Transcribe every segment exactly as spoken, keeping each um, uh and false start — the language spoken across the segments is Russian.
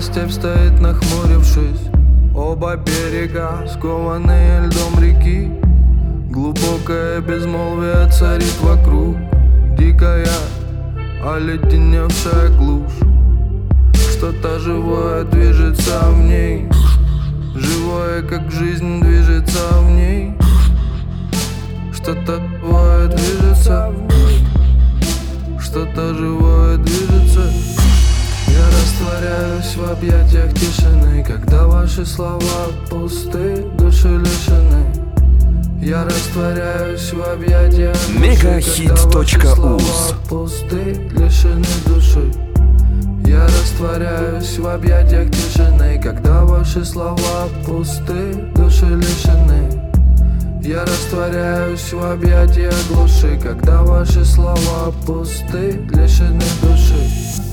степь стоит, нахмурившись. Оба берега, скованные льдом реки. Глубокое безмолвие царит вокруг. Дикая, оледеневшая глушь. Что-то живое движется в ней. Живое, как жизнь, движется в ней. Что-то живое движется в ней. Что-то живое движется. Я растворяюсь в объятиях тишины, когда ваши слова пусты, души лишены. Я растворяюсь в объятиях Мегахит точка уз. Пусты, лишены души. Я растворяюсь в объятиях тишины, когда ваши слова пусты, души лишены. Я растворяюсь в объятиях глуши, когда ваши слова пусты, лишены души.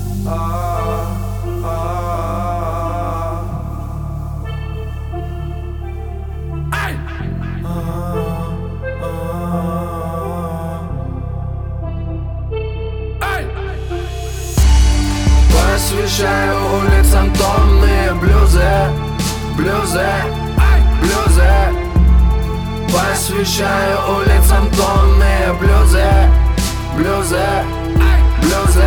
Посвящаю улицам томные блюзы, блюзы, блюзы. Посвящаю улицам томные блюзы, блюзы, блюзы.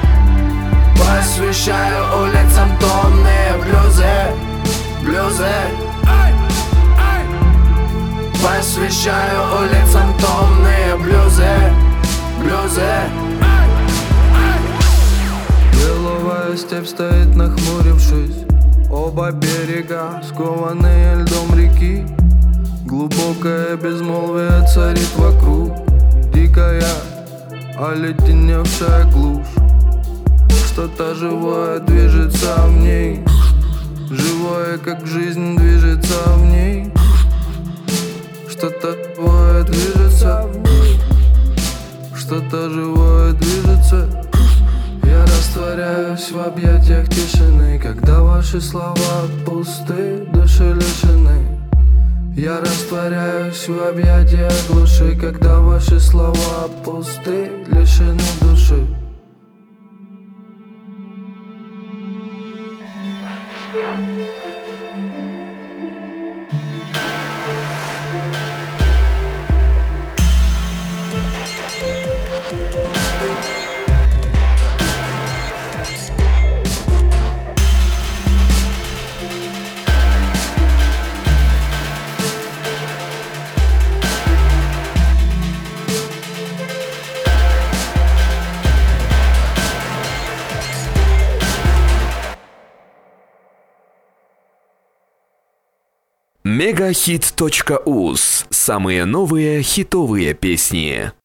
Посвящаю улицам томные блюзы, блюзы. Посвящаю улицам томные блюзы, блюзы. Лиловая степь стоит, нахмурившись. Оба берега, скованные льдом реки. Глубокое безмолвие царит вокруг. Дикая, оледеневшая глушь. Что-то живое движется в ней. Живое, как жизнь, движется в ней. Что-то живое движется в ней. Что-то живое движется. Я растворяюсь в объятиях тишины, когда ваши слова пусты, души лишены. Я растворяюсь в объятиях глуши, когда ваши слова пусты, лишены души. Мегахит точка уз. Самые новые хитовые песни.